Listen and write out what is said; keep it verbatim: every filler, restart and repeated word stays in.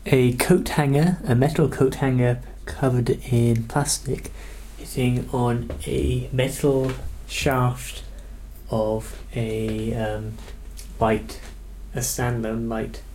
a coat hanger, a metal coat hanger covered in plastic, hitting on a metal shaft of a um, light, a standalone light.